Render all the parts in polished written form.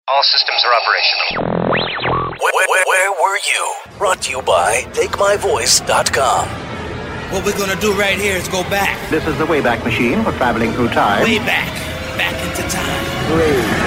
All systems are operational. Where were you? Brought to you by TakeMyVoice.com. What we're gonna do right here is go back. This is the Wayback Machine for traveling through time. Way back into time. 3,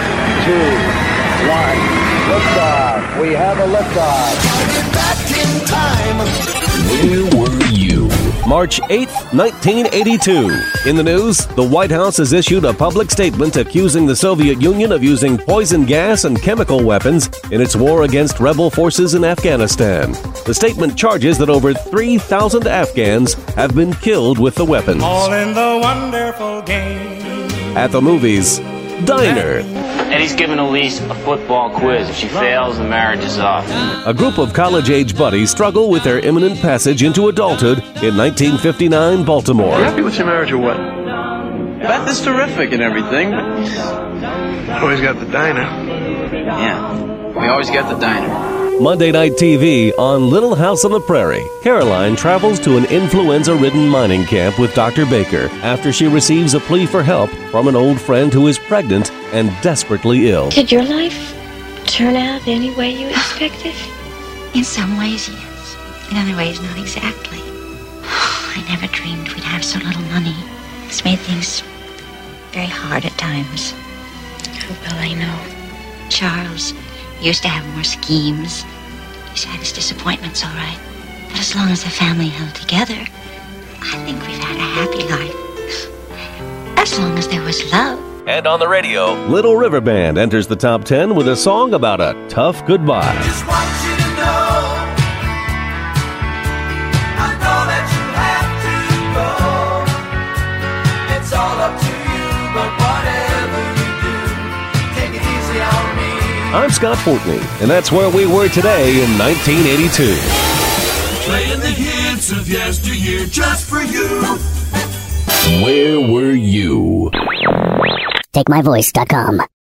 2, 1, liftoff. We have a liftoff. Back in time. Where were you? March 8th, 1982. In the news, the White House has issued a public statement accusing the Soviet Union of using poison gas and chemical weapons in its war against rebel forces in Afghanistan. The statement charges that over 3,000 Afghans have been killed with the weapons. All in the wonderful game. At the movies, Diner. Eddie's giving Elise a football quiz. If she fails, the marriage is off. A group of college-age buddies struggle with their imminent passage into adulthood in 1959 Baltimore. You happy with your marriage or what? Beth is terrific and everything. Always got the diner. Yeah, we always get the diner. Monday Night TV on Little House on the Prairie. Caroline travels to an influenza-ridden mining camp with Dr. Baker after she receives a plea for help from an old friend who is pregnant and desperately ill. Did your life turn out any way you expected? In some ways, yes. In other ways, not exactly. I never dreamed we'd have so little money. It's made things very hard at times. Oh, well, I know. Charles used to have more schemes. He's had his disappointments, all right. But as long as the family held together, I think we've had a happy life. As long as there was love. And on the radio, Little River Band enters the top 10 with a song about a tough goodbye. Just want you to know, I know that you have to go. It's all up to you, but whatever you do, take it easy on me. I'm Scott Fortney, and that's where we were today in 1982. Playing the hits of yesteryear just for you. Where were you? TakeMyVoice.com.